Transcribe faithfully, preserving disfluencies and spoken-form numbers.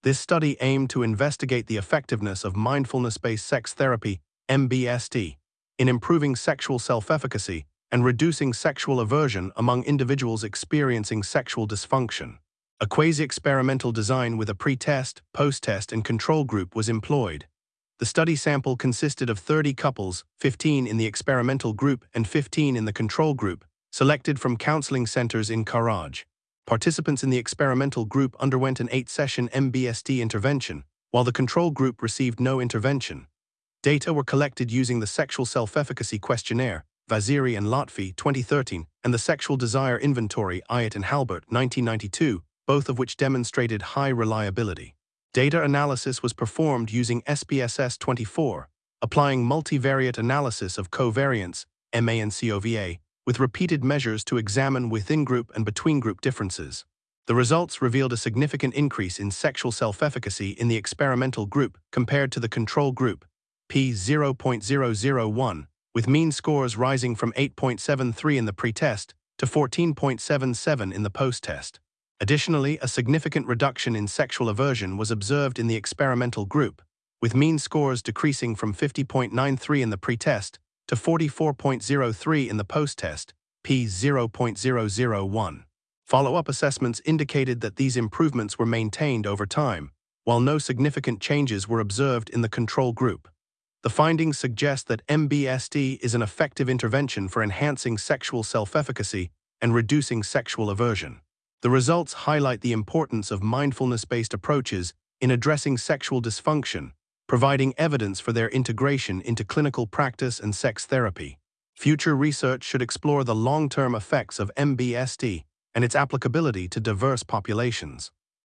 This study aimed to investigate the effectiveness of mindfulness-based sex therapy, M B S T, in improving sexual self-efficacy and reducing sexual aversion among individuals experiencing sexual dysfunction. A quasi-experimental design with a pre-test, post-test, and control group was employed. The study sample consisted of thirty couples, fifteen in the experimental group and fifteen in the control group, selected from counseling centers in Karaj. Participants in the experimental group underwent an eight-session M B S T intervention, while the control group received no intervention. Data were collected using the Sexual Self-Efficacy Questionnaire, Vaziri and Lotfi, twenty thirteen, and the Sexual Desire Inventory, Ayat and Halbert, nineteen ninety-two, both of which demonstrated high reliability. Data analysis was performed using S P S S twenty-four, applying multivariate analysis of covariance, M A and C O V A, with repeated measures to examine within-group and between-group differences. The results revealed a significant increase in sexual self-efficacy in the experimental group compared to the control group, p zero point zero zero one, with mean scores rising from eight point seven three in the pre-test to fourteen point seven seven in the post-test. Additionally, a significant reduction in sexual aversion was observed in the experimental group, with mean scores decreasing from fifty point nine three in the pre-test to forty-four point zero three in the post-test, p zero point zero zero one. Follow-up assessments indicated that these improvements were maintained over time, while no significant changes were observed in the control group. The findings suggest that M B S T is an effective intervention for enhancing sexual self-efficacy and reducing sexual aversion. The results highlight the importance of mindfulness-based approaches in addressing sexual dysfunction, providing evidence for their integration into clinical practice and sex therapy. Future research should explore the long-term effects of M B S T and its applicability to diverse populations.